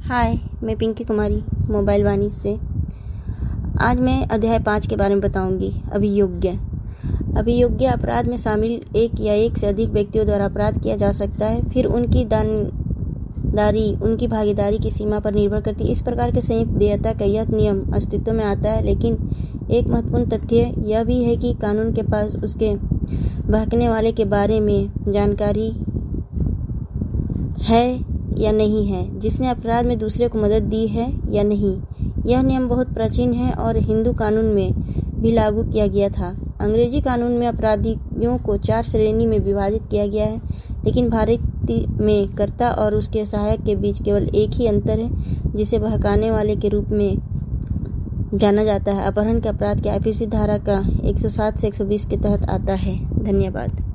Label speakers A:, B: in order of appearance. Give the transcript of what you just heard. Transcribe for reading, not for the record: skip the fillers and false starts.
A: हाय, मैं पिंकी कुमारी मोबाइल वाणी से। आज मैं अध्याय 5 के बारे में बताऊंगी। अभियोग्य अपराध में शामिल एक या एक से अधिक व्यक्तियों द्वारा अपराध किया जा सकता है। फिर उनकी उनकी भागीदारी की सीमा पर निर्भर करती है। इस प्रकार के संयुक्त देयता का यह नियम अस्तित्व में आता है, लेकिन एक महत्वपूर्ण तथ्य यह भी है कि कानून के पास उसके बहकने वाले के बारे में जानकारी है या नहीं है, जिसने अपराध में दूसरे को मदद दी है या नहीं। यह नियम बहुत प्राचीन है और हिंदू कानून में भी लागू किया गया था। अंग्रेजी कानून में अपराधियों को 4 श्रेणी में विभाजित किया गया है, लेकिन भारत में कर्ता और उसके सहायक के बीच केवल एक ही अंतर है, जिसे बहकाने वाले के रूप में जाना जाता है। अपहरण के अपराध के आईपीसी धारा का 107 से 120 के तहत आता है। धन्यवाद।